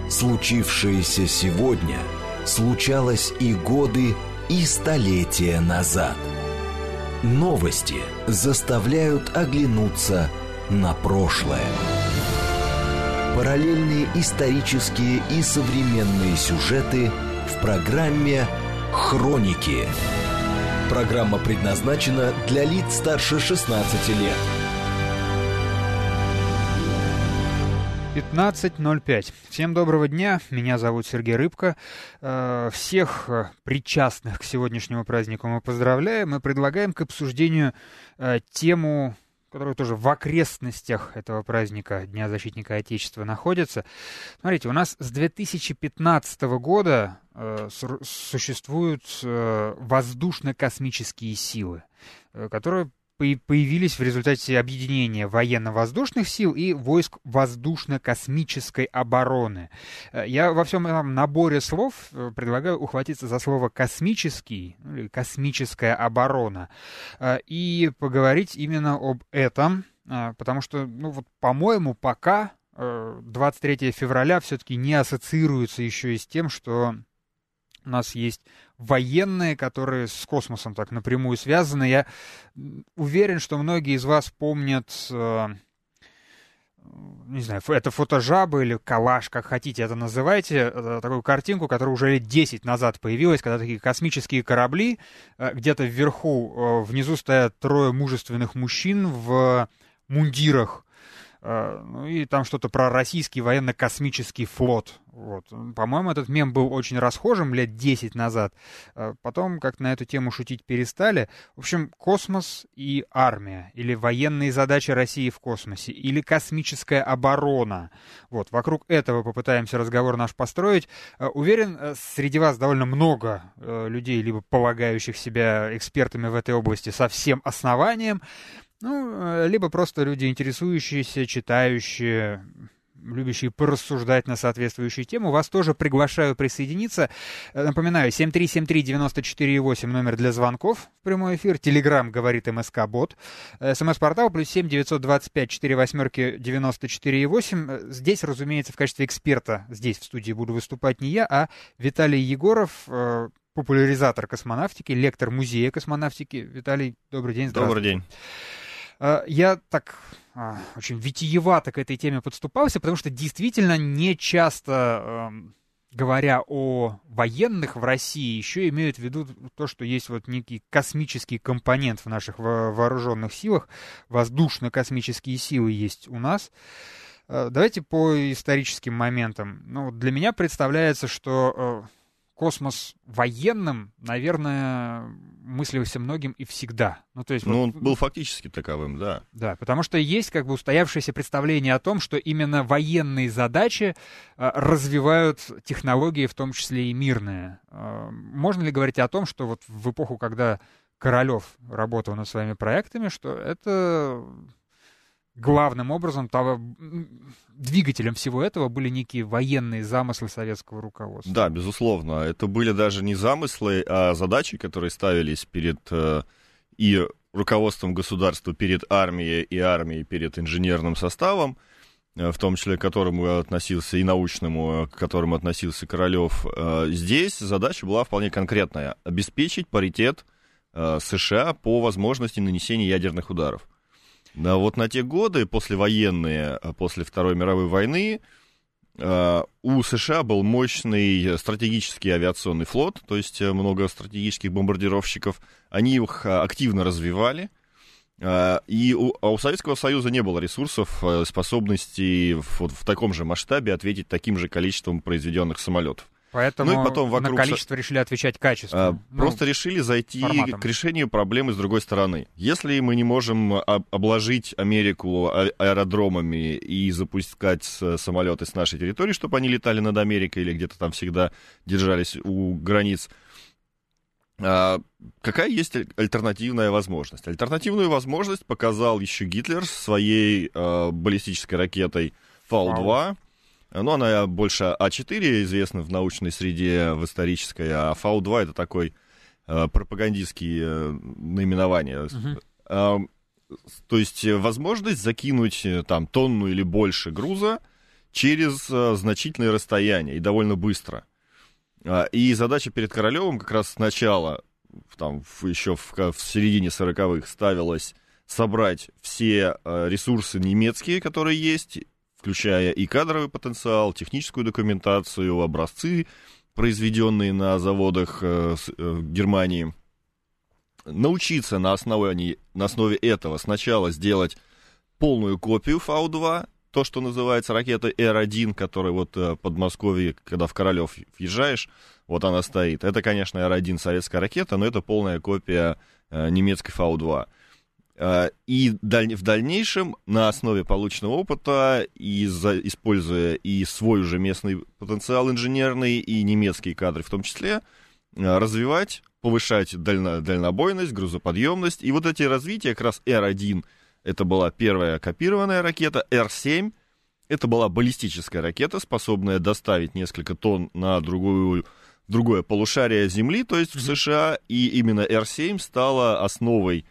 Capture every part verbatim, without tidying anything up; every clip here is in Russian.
Случившееся сегодня случалось и годы, и столетия назад. Новости заставляют оглянуться на прошлое. Параллельные исторические и современные сюжеты в программе «Хроники». Программа предназначена для лиц старше шестнадцати лет. пятнадцать ноль пять. Всем доброго дня, меня зовут Сергей Рыбко. Всех причастных к сегодняшнему празднику мы поздравляем и предлагаем к обсуждению тему, которая тоже в окрестностях этого праздника Дня Защитника Отечества находится. Смотрите, у нас с две тысячи пятнадцатого года существуют воздушно-космические силы, которые появились в результате объединения военно-воздушных сил и войск воздушно-космической обороны. Я во всем этом наборе слов предлагаю ухватиться за слово «космический», или «космическая оборона», и поговорить именно об этом, потому что, ну вот, по-моему, пока двадцать третьего февраля все-таки не ассоциируется еще и с тем, что у нас есть военные, которые с космосом так напрямую связаны. Я уверен, что многие из вас помнят, э, не знаю, это фотожаба или коллаж, как хотите это называйте, э, такую картинку, которая уже лет десять назад появилась, когда такие космические корабли, э, где-то вверху, э, внизу стоят трое мужественных мужчин в мундирах. Ну и там что-то про российский военно-космический флот. Вот. По-моему, этот мем был очень расхожим лет десять назад. Потом как-то на эту тему шутить перестали. В общем, космос и армия, или военные задачи России в космосе, или космическая оборона. Вот. Вокруг этого попытаемся разговор наш построить. Уверен, среди вас довольно много людей, либо полагающих себя экспертами в этой области со всем основанием, ну, либо просто люди, интересующиеся, читающие, любящие порассуждать на соответствующую тему. Вас тоже приглашаю присоединиться. Напоминаю, семь три семь три девять четыре восемь номер для звонков в прямой эфир. Телеграм говорит МСК-бот. СМС-портал плюс семь девятьсот двадцать пять четыре восьмерки девяносто четыре восемь. Здесь, разумеется, в качестве эксперта здесь в студии буду выступать не я, а Виталий Егоров, популяризатор космонавтики, лектор музея космонавтики. Виталий, добрый день. Добрый день. Я так а, очень витиевато к этой теме подступался, потому что действительно не часто, э, говоря о военных в России, еще имеют в виду то, что есть вот некий космический компонент в наших во- вооруженных силах, воздушно-космические силы есть у нас. Э, давайте по историческим моментам. Ну, для меня представляется, что... Э, Космос военным, наверное, мыслился многим и всегда. Ну, то есть, ну вот, он был фактически таковым, да. Да, потому что есть как бы устоявшееся представление о том, что именно военные задачи а, развивают технологии, в том числе и мирные. А, можно ли говорить о том, что вот в эпоху, когда Королёв работал над своими проектами, что это... главным образом, того, двигателем всего этого были некие военные замыслы советского руководства. Да, безусловно. Это были даже не замыслы, а задачи, которые ставились перед э, и руководством государства, перед армией, и армией перед инженерным составом, э, в том числе к которому относился и научному, к которому относился Королёв. Э, здесь задача была вполне конкретная — обеспечить паритет э, США по возможности нанесения ядерных ударов. Да, вот на те годы, послевоенные, после Второй мировой войны, у США был мощный стратегический авиационный флот, то есть много стратегических бомбардировщиков. Они их активно развивали, и у, а у Советского Союза не было ресурсов, способностей в, в таком же масштабе ответить таким же количеством произведенных самолетов. Поэтому ну и потом вокруг... на количество решили отвечать качественно. А, ну, просто решили зайти форматом. К решению проблемы с другой стороны. Если мы не можем обложить Америку аэродромами и запускать самолеты с нашей территории, чтобы они летали над Америкой или где-то там всегда держались у границ, а, какая есть альтернативная возможность? Альтернативную возможность показал еще Гитлер своей а, баллистической ракетой Фау-два. Ну, она больше А четыре известна в научной среде, в исторической, а Фау-два — это такой э, пропагандистские э, наименования. Uh-huh. Э, то есть возможность закинуть там тонну или больше груза через значительные расстояния и довольно быстро. И задача перед Королевым как раз сначала, там, еще в, в середине сороковых, ставилась собрать все ресурсы немецкие, которые есть, включая и кадровый потенциал, техническую документацию, образцы, произведенные на заводах Германии. Научиться на основе, на основе этого сначала сделать полную копию Фау-два, то, что называется ракета Эр один, которая вот в Подмосковье, когда в Королев въезжаешь, вот она стоит. Это, конечно, Эр один советская ракета, но это полная копия э, немецкой Фау-два. Э, и даль- в дальнейшем на основе полученного опыта, и за, используя и свой уже местный потенциал инженерный, и немецкие кадры в том числе, э, развивать, повышать дально- дальнобойность, грузоподъемность. И вот эти развития, как раз Эр один, это была первая копированная ракета, Эр семь, это была баллистическая ракета, способная доставить несколько тонн на другую, другое полушарие Земли, то есть в США, и именно Эр семь стала основой,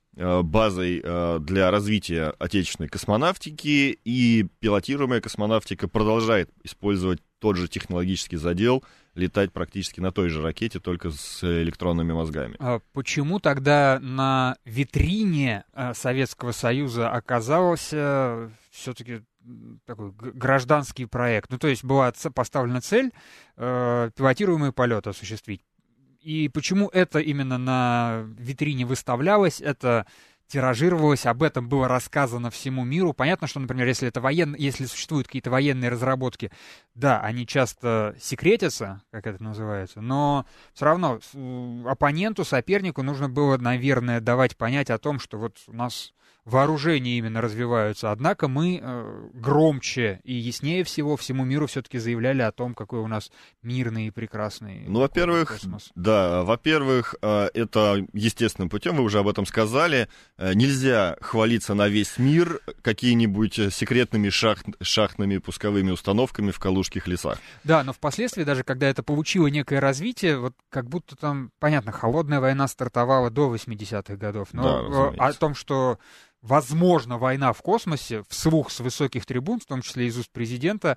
базой для развития отечественной космонавтики, и пилотируемая космонавтика продолжает использовать тот же технологический задел, летать практически на той же ракете, только с электронными мозгами. А почему тогда на витрине Советского Союза оказался все-таки такой гражданский проект? Ну, то есть была поставлена цель э, пилотируемый полет осуществить. И почему это именно на витрине выставлялось, это тиражировалось, об этом было рассказано всему миру. Понятно, что, например, если это воен... если существуют какие-то военные разработки, да, они часто секретятся, как это называется, но все равно оппоненту, сопернику нужно было, наверное, давать понять о том, что вот у нас вооружения именно развиваются, однако мы э, громче и яснее всего всему миру все-таки заявляли о том, какой у нас мирный и прекрасный Ну, во-первых, космос. Да, во-первых, это естественным путем, вы уже об этом сказали, нельзя хвалиться на весь мир какими-нибудь секретными шахт, шахтными пусковыми установками в Калужских лесах. Да, но впоследствии, даже когда это получило некое развитие, вот как будто там, понятно, холодная война стартовала до восьмидесятых годов, но да, о том, что возможно война в космосе, вслух с высоких трибун, в том числе из уст президента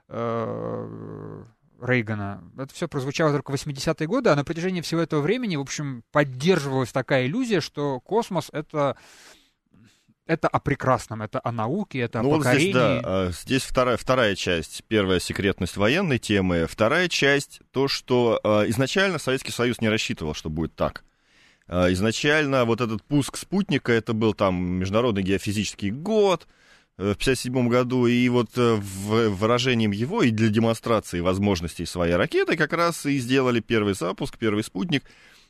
э, Рейгана, это все прозвучало только в восьмидесятые годы, а на протяжении всего этого времени, в общем, поддерживалась такая иллюзия, что космос — это... Это о прекрасном, это о науке, это ну, о вот покорении. Здесь, да, здесь вторая, вторая часть. Первая — секретность военной темы. Вторая часть — то, что изначально Советский Союз не рассчитывал, что будет так. Изначально вот этот пуск спутника, это был там Международный геофизический год в пятьдесят седьмом году, и вот выражением его и для демонстрации возможностей своей ракеты как раз и сделали первый запуск, первый спутник.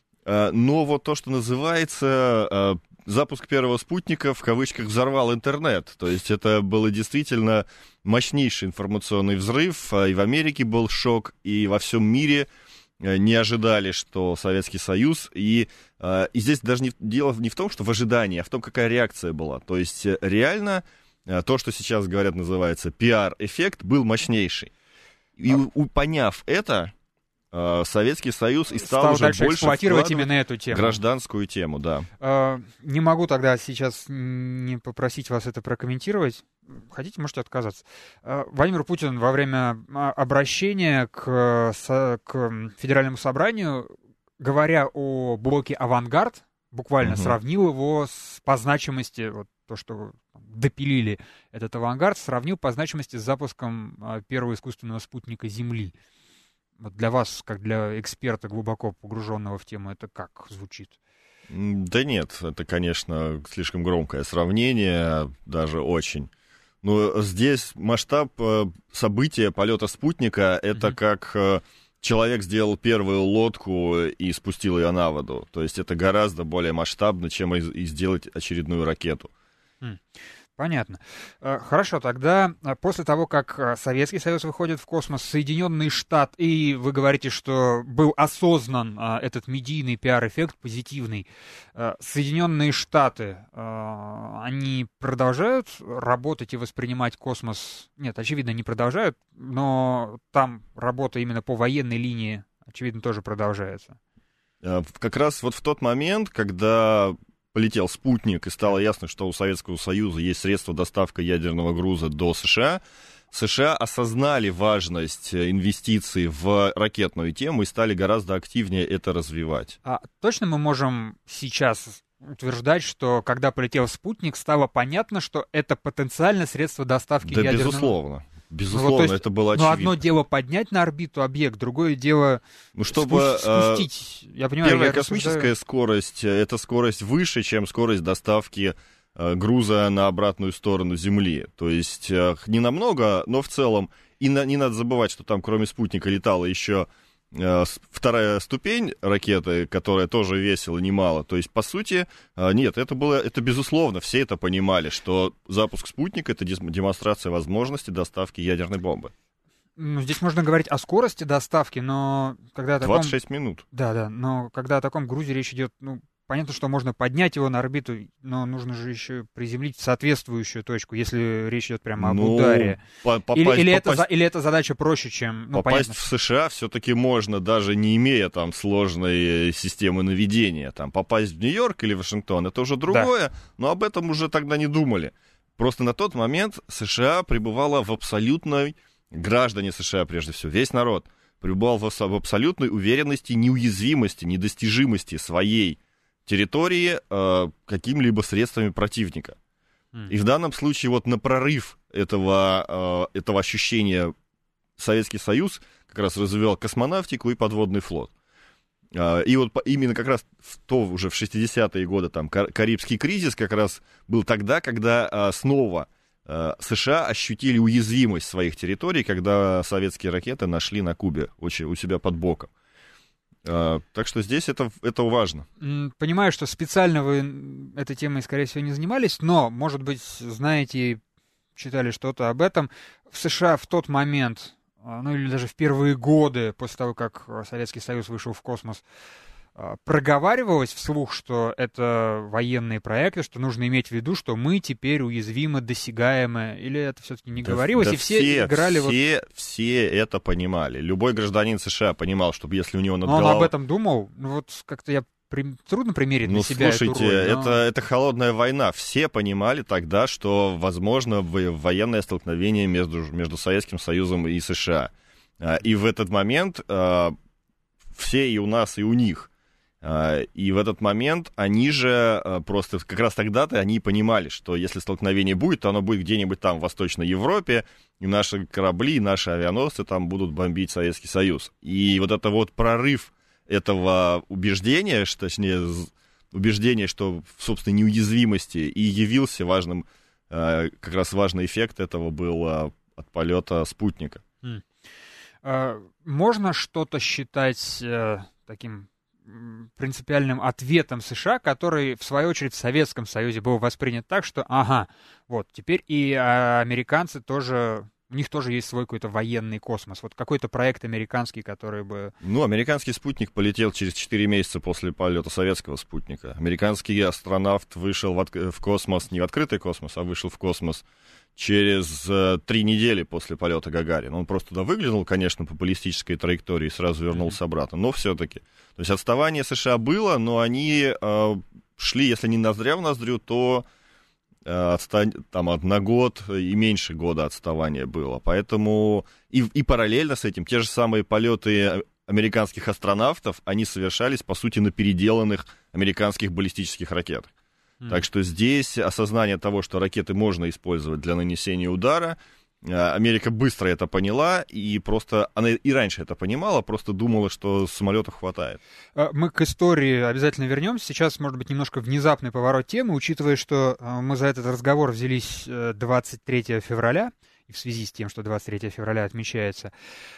Но вот то, что называется... Запуск первого спутника, в кавычках, взорвал интернет. То есть это было действительно мощнейший информационный взрыв. И в Америке был шок, и во всем мире не ожидали, что Советский Союз... И, и здесь даже не, дело не в том, что в ожидании, а в том, какая реакция была. То есть реально то, что сейчас, говорят, называется пиар-эффект, был мощнейший. И у, поняв это... Советский Союз и стал, стал уже дальше больше эксплуатировать именно эту тему. Гражданскую тему, да. А, не могу тогда сейчас не попросить вас это прокомментировать. Хотите, можете отказаться. А, Владимир Путин во время обращения к, к Федеральному собранию, говоря о блоке «Авангард», буквально угу. сравнил его с, по значимости, вот то, что допилили этот «Авангард», сравнил по значимости с запуском первого искусственного спутника Земли. Вот для вас, как для эксперта, глубоко погруженного в тему, это как звучит? Да нет, это, конечно, слишком громкое сравнение, даже очень. Но здесь масштаб события полета спутника — это mm-hmm. как человек сделал первую лодку и спустил ее на воду. То есть это гораздо более масштабно, чем и сделать очередную ракету. Mm. Понятно. Хорошо, тогда после того, как Советский Союз выходит в космос, Соединенные Штаты, и вы говорите, что был осознан этот медийный пиар-эффект позитивный, Соединенные Штаты, они продолжают работать и воспринимать космос? Нет, очевидно, не продолжают, но там работа именно по военной линии, очевидно, тоже продолжается. Как раз вот в тот момент, когда... полетел спутник, и стало ясно, что у Советского Союза есть средства доставки ядерного груза до США, США осознали важность инвестиций в ракетную тему и стали гораздо активнее это развивать. А точно мы можем сейчас утверждать, что когда полетел спутник, стало понятно, что это потенциально средство доставки да, ядерного... безусловно. Безусловно, ну, есть, это было очевидно. Но одно дело поднять на орбиту объект, другое дело ну, чтобы, спустить. Э, я понимаю, первая я космическая рассуждаю... скорость — это скорость выше, чем скорость доставки э, груза на обратную сторону Земли. То есть э, не намного, но в целом. И на, не надо забывать, что там кроме спутника летала еще э, вторая ступень ракеты, которая тоже весила немало. То есть, по сути, э, нет, это было, это безусловно, все это понимали, что запуск спутника — это демонстрация возможности доставки ядерной бомбы. Ну, здесь можно говорить о скорости доставки, но когда о таком... двадцать шесть минут. Да, да, но когда о таком грузе речь идет, ну, понятно, что можно поднять его на орбиту, но нужно же еще приземлить в соответствующую точку, если речь идет прямо об ну, ударе. По- попасть, или, или, попасть... это, или это задача проще, чем... Ну, попасть понятно, в США все-таки можно, даже не имея там сложной системы наведения. Там, попасть в Нью-Йорк или Вашингтон — это уже другое, да. Но об этом уже тогда не думали. Просто на тот момент США пребывала в абсолютной... Граждане США, прежде всего, весь народ пребывал в абсолютной уверенности, неуязвимости, недостижимости своей территории э, какими-либо средствами противника. Mm. И в данном случае вот на прорыв этого, э, этого ощущения Советский Союз как раз развивал космонавтику и подводный флот. Э, и вот именно как раз в то, уже в шестидесятые годы там, Карибский кризис как раз был тогда, когда э, снова США ощутили уязвимость своих территорий, когда советские ракеты нашли на Кубе у себя под боком. Так что здесь это, это важно. Понимаю, что специально вы этой темой, скорее всего, не занимались, но, может быть, знаете, читали что-то об этом. В США в тот момент, ну или даже в первые годы после того, как Советский Союз вышел в космос, проговаривалось вслух, что это военные проекты, что нужно иметь в виду, что мы теперь уязвимы, досягаемы, или это все-таки не да, говорилось, да и все, все играли... Все, вот... все это понимали. Любой гражданин США понимал, что если у него над но головой... он об этом думал, ну вот как-то я... При... Трудно примерить ну, на себя слушайте, эту роль, но... это, это холодная война. Все понимали тогда, что возможно военное столкновение между, между Советским Союзом и США. И в этот момент все и у нас, и у них. И в этот момент они же просто как раз тогда-то они понимали, что если столкновение будет, то оно будет где-нибудь там в Восточной Европе, и наши корабли, и наши авианосцы там будут бомбить Советский Союз. И вот это вот прорыв этого убеждения, что, точнее, убеждения, что в собственной неуязвимости, и явился важным, как раз важный эффект этого был от полета спутника. Можно что-то считать таким принципиальным ответом США, который, в свою очередь, в Советском Союзе был воспринят так, что, ага, вот, теперь и американцы тоже, у них тоже есть свой какой-то военный космос, вот какой-то проект американский, который бы... Ну, американский спутник полетел через четыре месяца после полета советского спутника. Американский астронавт вышел в, от... в космос, не в открытый космос, а вышел в космос через э, три недели после полета Гагарина. Он просто туда выглянул, конечно, по баллистической траектории и сразу вернулся обратно, но все-таки. То есть отставание США было, но они э, шли, если не ноздря в ноздрю, то э, отстань, там, на год и меньше года отставания было. Поэтому и, и параллельно с этим те же самые полеты американских астронавтов, они совершались, по сути, на переделанных американских баллистических ракетах. Так что здесь осознание того, что ракеты можно использовать для нанесения удара, Америка быстро это поняла, и просто она и раньше это понимала, просто думала, что самолетов хватает. Мы к истории обязательно вернемся. Сейчас, может быть, немножко внезапный поворот темы, учитывая, что мы за этот разговор взялись двадцать третьего февраля, и в связи с тем, что двадцать третьего февраля отмечается.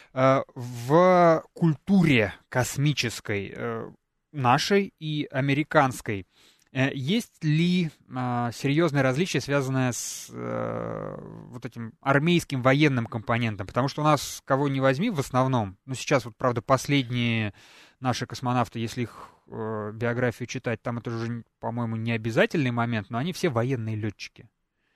В культуре космической нашей и американской есть ли э, серьезное различие, связанное с э, вот этим армейским военным компонентом? Потому что у нас, кого ни возьми, в основном, ну сейчас вот, правда, последние наши космонавты, если их э, биографию читать, там это уже, по-моему, не обязательный момент, но они все военные летчики.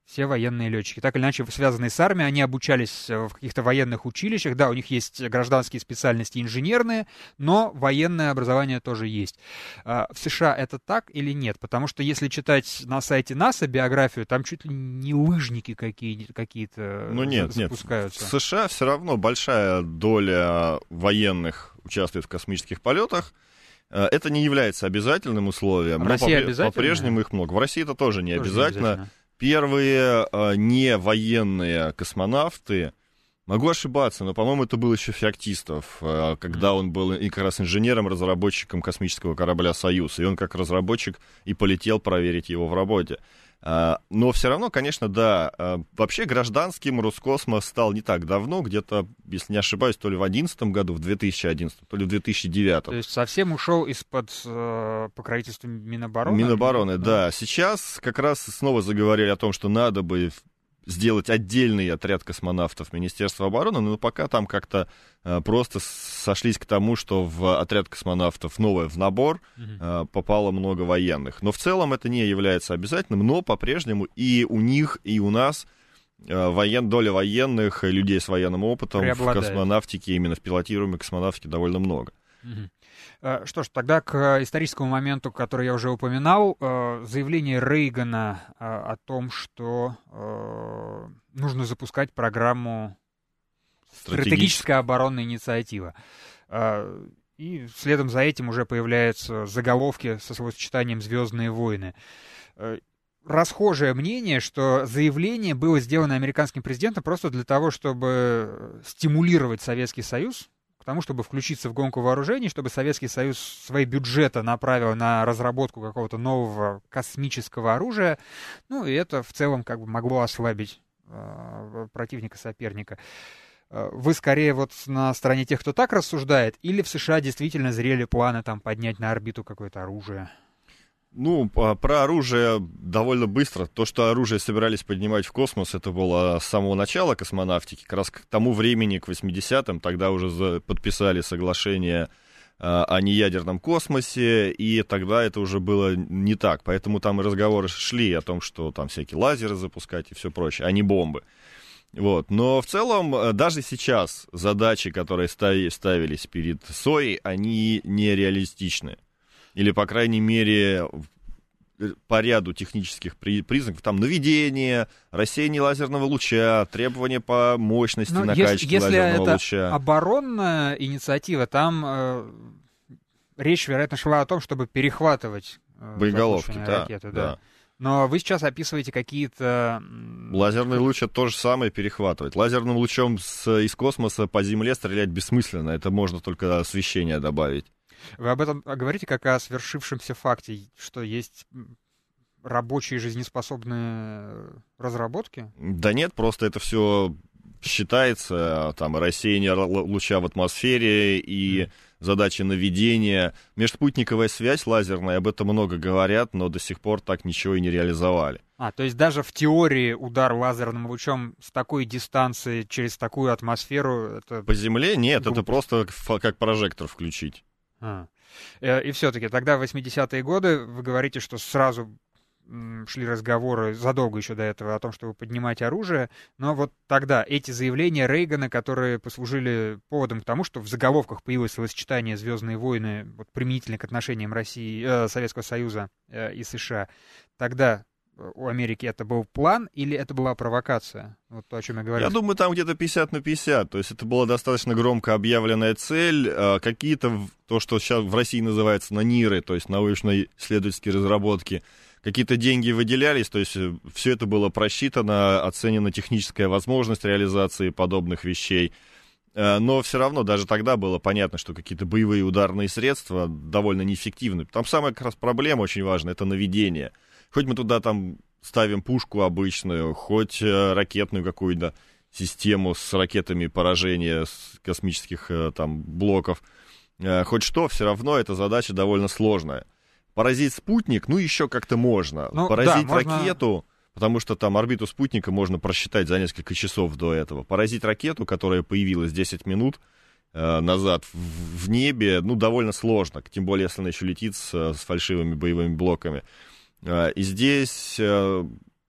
все военные летчики. Так или иначе, связанные с армией, они обучались в каких-то военных училищах. Да, у них есть гражданские специальности инженерные, но военное образование тоже есть. В США это так или нет? Потому что если читать на сайте НАСА биографию, там чуть ли не лыжники какие- какие-то ну, нет, запускаются. Нет. В США все равно большая доля военных участвует в космических полетах. Это не является обязательным условием, в но России попре- обязательно? по-прежнему их много. В России это тоже не Тоже обязательно. не обязательно. Первые э, не военные космонавты, могу ошибаться, но, по-моему, это был еще Феоктистов, э, когда он был и как раз инженером, разработчиком космического корабля «Союз», и он как разработчик и полетел проверить его в работе. Э, но все равно, конечно, да, э, вообще гражданским Роскосмос стал не так давно, где-то, если не ошибаюсь, то ли в две тысячи одиннадцатом году, в две тысячи одиннадцатом, то ли в две тысячи девятом. То есть совсем ушел из-под э, покровительства Минобороны? Минобороны, да. Сейчас как раз снова заговорили о том, что надо бы сделать отдельный отряд космонавтов Министерства обороны, но пока там как-то э, просто сошлись к тому, что в отряд космонавтов новое в набор э, попало много военных. Но в целом это не является обязательным, но по-прежнему и у них, и у нас э, воен, доля военных, людей с военным опытом в космонавтике, именно в пилотируемой космонавтике довольно много. Что ж, тогда к историческому моменту, который я уже упоминал, заявление Рейгана о том, что нужно запускать программу «Стратегическая оборонная инициатива». И следом за этим уже появляются заголовки со словосочетанием «Звездные войны». Расхожее мнение, что заявление было сделано американским президентом просто для того, чтобы стимулировать Советский Союз к тому, чтобы включиться в гонку вооружений, чтобы Советский Союз свои бюджеты направил на разработку какого-то нового космического оружия. Ну, и это в целом как бы могло ослабить э, противника-соперника. Вы скорее вот на стороне тех, кто так рассуждает, или в США действительно зрели планы там поднять на орбиту какое-то оружие? Ну, про оружие довольно быстро. То, что оружие собирались поднимать в космос, это было с самого начала космонавтики. Как раз к тому времени, к восьмидесятым, тогда уже подписали соглашение о неядерном космосе, и тогда это уже было не так. Поэтому там и разговоры шли о том, что там всякие лазеры запускать и все прочее, а не бомбы. Вот. Но в целом, даже сейчас задачи, которые ставились перед СОИ, они нереалистичны. Или, по крайней мере, по ряду технических признаков, там, наведение, рассеяние лазерного луча, требования по мощности, но накачки если, лазерного если это луча. Оборонная инициатива, там э, речь, вероятно, шла о том, чтобы перехватывать э, боеголовки, да, ракеты, да. да. Но вы сейчас описываете какие-то... Лазерный луч — это то же самое перехватывать. Лазерным лучом с, из космоса по Земле стрелять бессмысленно. Это можно только освещение добавить. Вы об этом говорите как о свершившемся факте, что есть рабочие жизнеспособные разработки? Да нет, просто это все считается, там, рассеяние луча в атмосфере и mm. задачи наведения. Межспутниковая связь лазерная, об этом много говорят, но до сих пор так ничего и не реализовали. А, то есть даже в теории удар лазерным лучом с такой дистанции через такую атмосферу... Это... По Земле нет, глупость. Это просто как прожектор включить. А. И все-таки тогда в восьмидесятые годы вы говорите, что сразу шли разговоры задолго еще до этого о том, чтобы поднимать оружие, но вот тогда эти заявления Рейгана, которые послужили поводом к тому, что в заголовках появилось словосочетание «Звездные войны», вот, применительно к отношениям России, э, Советского Союза э, и США, тогда у Америки это был план или это была провокация? Вот то, о чем я говорил. Я думаю, там где-то пятьдесят на пятьдесят. То есть это была достаточно громко объявленная цель. Какие-то, то, что сейчас в России называется НАНИРы, то есть научно-исследовательские разработки, какие-то деньги выделялись, то есть все это было просчитано, оценена техническая возможность реализации подобных вещей. Но все равно даже тогда было понятно, что какие-то боевые ударные средства довольно неэффективны. Там самая как раз проблема очень важная — это наведение. Хоть мы туда там ставим пушку обычную, хоть ракетную какую-то систему с ракетами поражения с космических там блоков, хоть что, все равно эта задача довольно сложная. Поразить спутник, ну, еще как-то можно. Ну, Поразить да, можно... ракету, потому что там орбиту спутника можно просчитать за несколько часов до этого. Поразить ракету, которая появилась десять минут э, назад в, в небе, ну, довольно сложно. Тем более, если она еще летит с, с фальшивыми боевыми блоками. Э, и здесь э,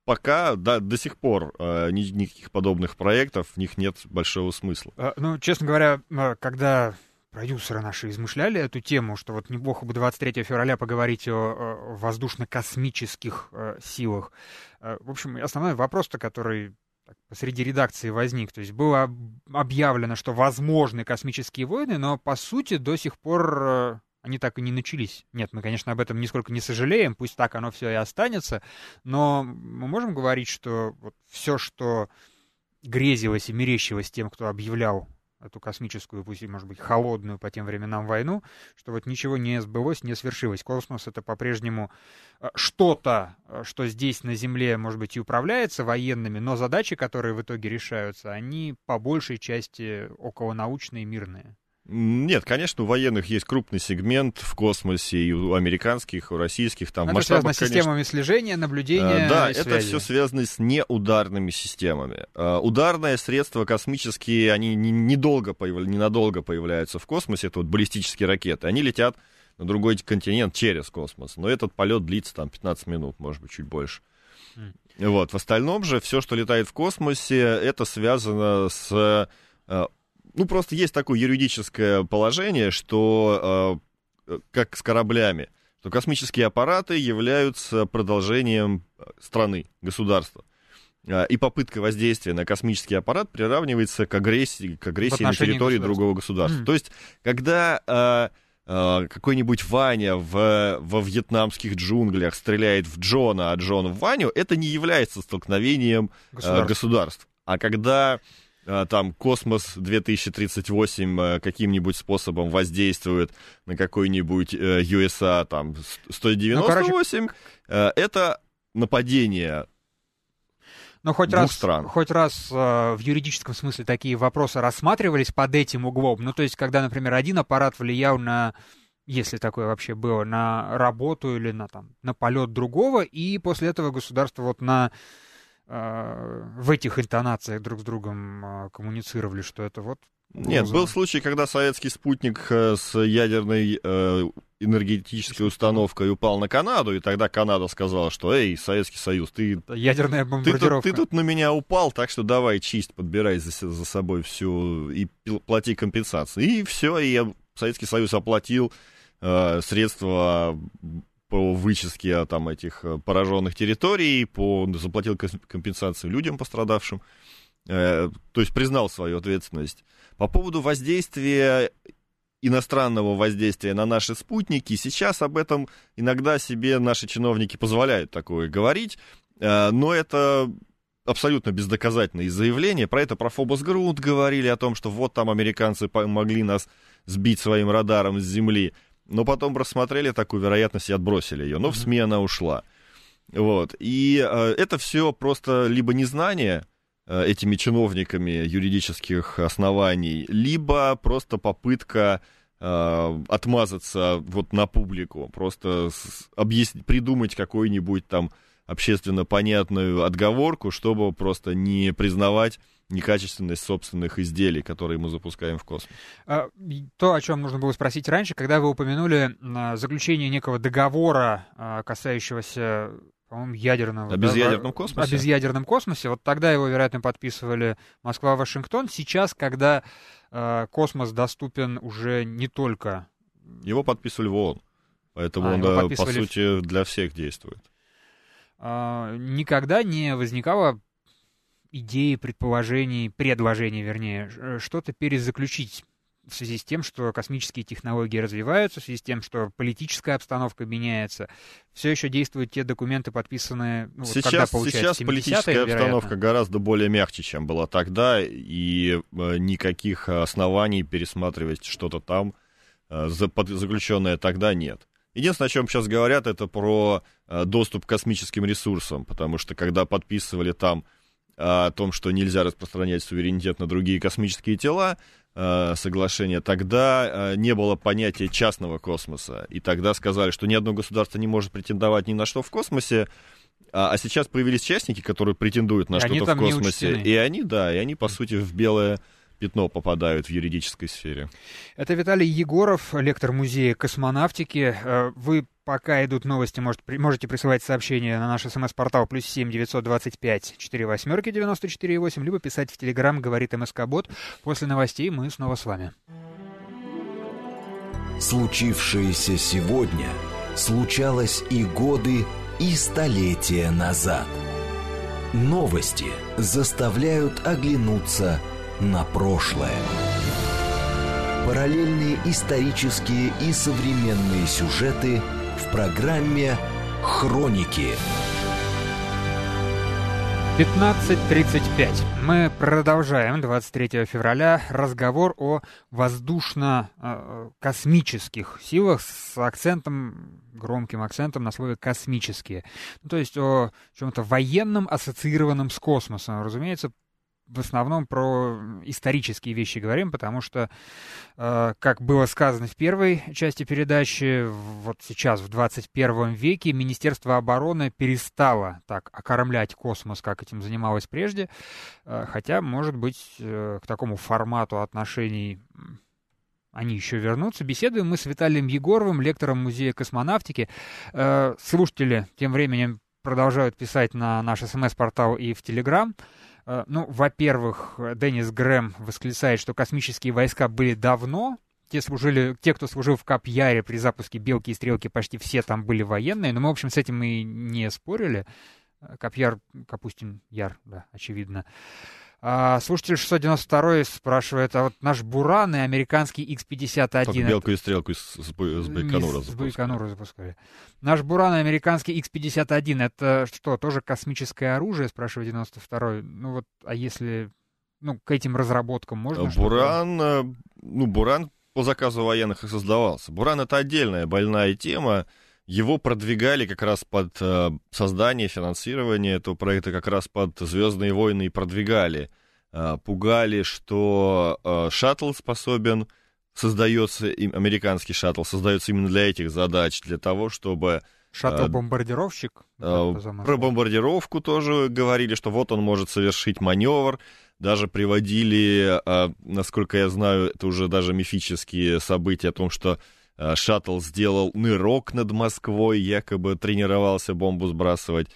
пока да, до сих пор э, ни, никаких подобных проектов, в них нет большого смысла. А, ну, честно говоря, когда продюсеры наши измышляли эту тему, что вот неплохо бы двадцать третьего февраля поговорить о, о воздушно-космических э, силах. Э, в общем, основной вопрос-то, который так, посреди редакции возник, то есть было объявлено, что возможны космические войны, но по сути до сих пор э, они так и не начались. Нет, мы, конечно, об этом нисколько не сожалеем, пусть так оно все и останется, но мы можем говорить, что вот все, что грезилось и мерещилось тем, кто объявлял эту космическую, пусть и, может быть, холодную по тем временам войну, что вот ничего не сбылось, не свершилось. Космос — это по-прежнему что-то, что здесь на Земле, может быть, и управляется военными, но задачи, которые в итоге решаются, они по большей части околонаучные, мирные. Нет, конечно, у военных есть крупный сегмент в космосе, и у американских, и у российских. Там, это связано с системами конечно... слежения, наблюдения. Да, и это связи. все связано с неударными системами. Ударные средства космические, они недолго появля... ненадолго появляются в космосе, это вот баллистические ракеты. Они летят на другой континент через космос, но этот полет длится там пятнадцать минут, может быть, чуть больше. Mm. Вот. В остальном же все, что летает в космосе, это связано с... Ну, просто есть такое юридическое положение, что, э, как с кораблями, что космические аппараты являются продолжением страны, государства. Э, и попытка воздействия на космический аппарат приравнивается к агрессии, к агрессии на территории другого государства. Mm. То есть, когда э, э, какой-нибудь Ваня в, во вьетнамских джунглях стреляет в Джона, а Джон в Ваню, это не является столкновением э, государств. А когда... там космос две тысячи тридцать восемь каким-нибудь способом воздействует на какой-нибудь ю эс эй там сто девяносто восемь, ну, короче... это нападение Но хоть двух раз, стран. Хоть раз в юридическом смысле такие вопросы рассматривались под этим углом. Ну, то есть, когда, например, один аппарат влиял на, если такое вообще было, на работу или на, там, на полет другого, и после этого государство вот на... в этих интонациях друг с другом коммуницировали, что это вот... Нет, был случай, когда советский спутник с ядерной э, энергетической установкой упал на Канаду, и тогда Канада сказала, что «Эй, Советский Союз, ты, ядерная бомбардировка. Ты, ты, ты тут на меня упал, так что давай чисть, подбирай за, за собой всю и плати компенсации». И все, и Советский Союз оплатил э, средства... по вычистке там, этих пораженных территорий, по, заплатил компенсацию людям пострадавшим, э, то есть признал свою ответственность. По поводу воздействия, иностранного воздействия на наши спутники, сейчас об этом иногда себе наши чиновники позволяют такое говорить, э, но это абсолютно бездоказательные заявления. Про это про Фобос-Грунт говорили, о том, что вот там американцы помогли нас сбить своим радаром с Земли. Но потом рассмотрели такую вероятность и отбросили ее. Но в СМИ она ушла. Вот. И э, это все просто либо незнание э, этими чиновниками юридических оснований, либо просто попытка э, отмазаться вот на публику. Просто с, объяснить, придумать какую-нибудь там общественно понятную отговорку, чтобы просто не признавать некачественность собственных изделий, которые мы запускаем в космос. То, о чем нужно было спросить раньше, когда вы упомянули заключение некого договора, касающегося, по-моему, ядерного... О безъядерном да, космосе? О безъядерном космосе. Вот тогда его, вероятно, подписывали Москва, Вашингтон. Сейчас, когда космос доступен уже не только... Его подписывали в ООН. Поэтому а, он, да, по сути, для всех действует. Никогда не возникало идеи, предположений, предложений, вернее, что-то перезаключить в связи с тем, что космические технологии развиваются, в связи с тем, что политическая обстановка меняется. Все еще действуют те документы, подписанные, ну, сейчас, вот когда, получается, сейчас политическая обстановка вероятно. гораздо более мягче, чем была тогда, и э, никаких оснований пересматривать что-то там, э, заключенное тогда, нет. Единственное, о чем сейчас говорят, это про э, доступ к космическим ресурсам, потому что когда подписывали там о том, что нельзя распространять суверенитет на другие космические тела, э, соглашение, тогда э, не было понятия частного космоса. И тогда сказали, что ни одно государство не может претендовать ни на что в космосе, а, а сейчас появились частники, которые претендуют на и что-то в космосе. И они, да, и они, по сути, в белое пятно попадают в юридической сфере. Это Виталий Егоров, лектор музея космонавтики. Вы пока идут новости, может, при, можете присылать сообщения на наш смс-портал плюс семь девятьсот двадцать пять четыре восьмерки девяносто четыре восемь, либо писать в Телеграм «Говорит МСК-бот». После новостей мы снова с вами. Случившееся сегодня случалось и годы, и столетия назад. Новости заставляют оглянуться на прошлое. Параллельные исторические и современные сюжеты в программе «Хроники». пятнадцать тридцать пять. Мы продолжаем двадцать третьего февраля разговор о воздушно-космических силах с акцентом, громким акцентом на слове «космические». Ну, то есть о чем-то военном, ассоциированном с космосом. Разумеется, в основном про исторические вещи говорим, потому что, э, как было сказано в первой части передачи, вот сейчас, в двадцать первом веке, Министерство обороны перестало так окормлять космос, как этим занималось прежде, э, хотя, может быть, э, к такому формату отношений они еще вернутся. Беседуем мы с Виталием Егоровым, лектором Музея космонавтики. Э, слушатели тем временем продолжают писать на наш смс-портал и в Телеграм. Ну, во-первых, Деннис Грэм восклицает, что космические войска были давно. Те, служили, те, кто служил в Кап-Яре при запуске «Белки и стрелки», почти все там были военные. Но мы, в общем, с этим и не спорили. Кап-Яр, Капустин, Яр, да, очевидно. А, слушатель шестьсот девяносто второй спрашивает, а вот наш Буран и американский икс пятьдесят один... Только «Белку и стрелку» с, с, с Байконура запускали. С Байконура запускали. Наш Буран и американский икс пятьдесят один, это что, тоже космическое оружие, спрашивает девяносто второй? Ну вот, а если... Ну, к этим разработкам можно... Буран, что-то? ну, Буран по заказу военных и создавался. Буран — это отдельная больная тема. Его продвигали как раз под э, создание, финансирование этого проекта, как раз под «Звездные войны» и продвигали. Э, пугали, что э, шаттл способен, создается, и, американский шаттл создается именно для этих задач, для того, чтобы... Шаттл-бомбардировщик? Э, про бомбардировку тоже говорили, что вот он может совершить маневр. Даже приводили, э, насколько я знаю, это уже даже мифические события о том, что шаттл сделал нырок над Москвой, якобы тренировался бомбу сбрасывать,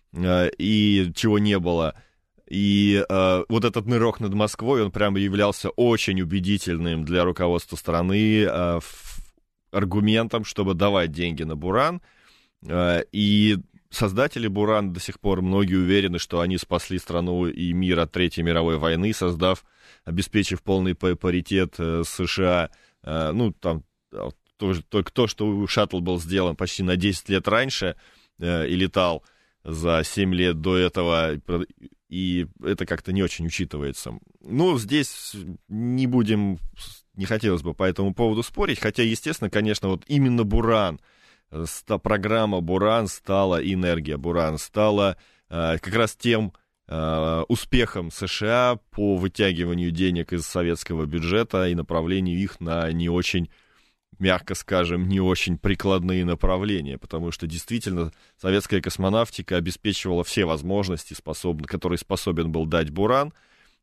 и чего не было. И э, вот этот нырок над Москвой, он прямо являлся очень убедительным для руководства страны э, аргументом, чтобы давать деньги на Буран. Э, и создатели Буран до сих пор, многие уверены, что они спасли страну и мир от Третьей мировой войны, создав, обеспечив полный паритет э, США. Э, ну, там... Только то, что шаттл был сделан почти на десять лет раньше э, и летал за семь лет до этого, и это как-то не очень учитывается. Ну, здесь не будем, не хотелось бы по этому поводу спорить, хотя, естественно, конечно, вот именно Буран, программа Буран стала, энергия Буран стала э, как раз тем э, успехом США по вытягиванию денег из советского бюджета и направлению их на не очень, мягко скажем, не очень прикладные направления, потому что действительно советская космонавтика обеспечивала все возможности, способ... которые способен был дать Буран,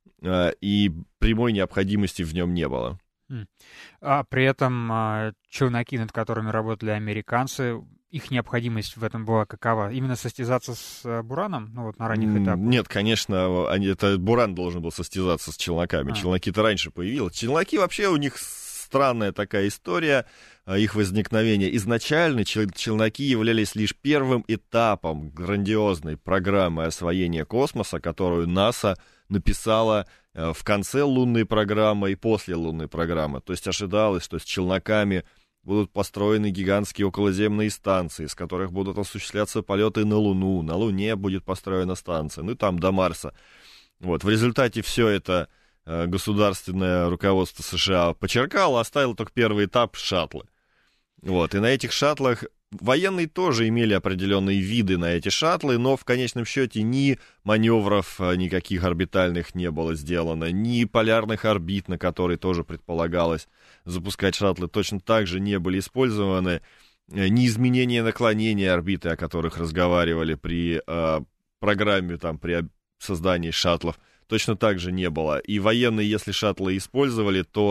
и прямой необходимости в нем не было. А при этом челноки, над которыми работали американцы, их необходимость в этом была какова? Именно состязаться с Бураном, ну вот на ранних этапах? Нет, конечно, они, это Буран должен был состязаться с челноками. А. Челноки-то раньше появились. Челноки вообще, у них странная такая история их возникновения. Изначально чел- челноки являлись лишь первым этапом грандиозной программы освоения космоса, которую НАСА написала в конце лунной программы и после лунной программы. То есть ожидалось, что с челноками будут построены гигантские околоземные станции, с которых будут осуществляться полеты на Луну. На Луне будет построена станция, ну и там до Марса. Вот. В результате все это государственное руководство США почеркало, оставило только первый этап — шаттлы. Вот. И на этих шаттлах военные тоже имели определенные виды на эти шаттлы, но в конечном счете ни маневров никаких орбитальных не было сделано, ни полярных орбит, на которые тоже предполагалось запускать шаттлы, точно так же не были использованы, ни изменения наклонения орбиты, о которых разговаривали при э, программе, там, при создании шаттлов, точно так же не было. И военные, если шаттлы использовали, то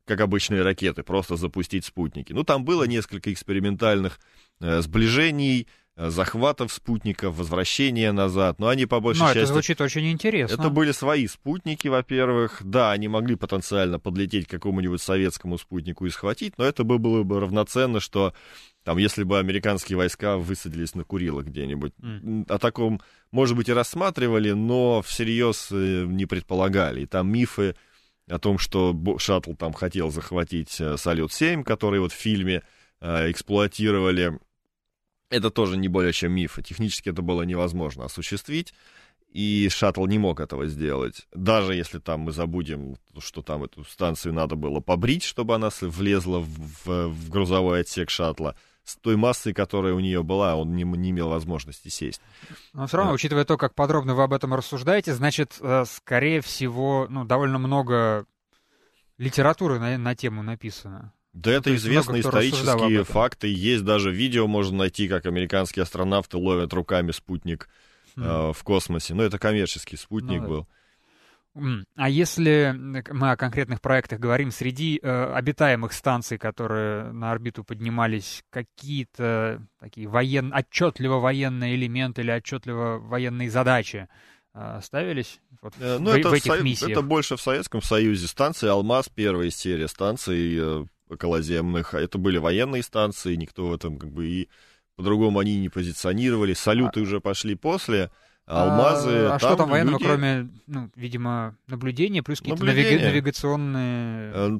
как обычные ракеты, просто запустить спутники. Ну, там было несколько экспериментальных э, сближений, э, захватов спутников, возвращения назад, но они по большей но части... Но это звучит очень интересно. Это были свои спутники, во-первых. Да, они могли потенциально подлететь к какому-нибудь советскому спутнику и схватить, но это было бы равноценно, что там, если бы американские войска высадились на Курилах где-нибудь. Mm. О таком, может быть, и рассматривали, но всерьез не предполагали. И там мифы о том, что шаттл там хотел захватить Салют-семь, который вот в фильме э, эксплуатировали, это тоже не более чем мифы. Технически это было невозможно осуществить, и шаттл не мог этого сделать. Даже если там мы забудем, что там эту станцию надо было побрить, чтобы она влезла в, в, в грузовой отсек шаттла, с той массой, которая у нее была, он не, не имел возможности сесть. Но все равно, да. Учитывая то, как подробно вы об этом рассуждаете, значит, скорее всего, ну, довольно много литературы на, на тему написано. Да, ну, это известные исторические факты. Есть даже видео, можно найти, как американские астронавты ловят руками спутник хм. э, в космосе. Но это коммерческий спутник ну, был. А если мы о конкретных проектах говорим, среди э, обитаемых станций, которые на орбиту поднимались, какие-то такие воен... отчетливо военные элементы или отчетливо военные задачи э, ставились вот, э, в, ну, это в этих в Со... миссиях? Это больше в Советском Союзе. Станция «Алмаз», первая серия станций э, околоземных, это были военные станции, никто в этом как бы и по-другому они не позиционировали. Салюты а... уже пошли после. Алмазы. А, а что там военного, люди... кроме, ну, видимо, наблюдения, плюс какие-то навига- навигационные...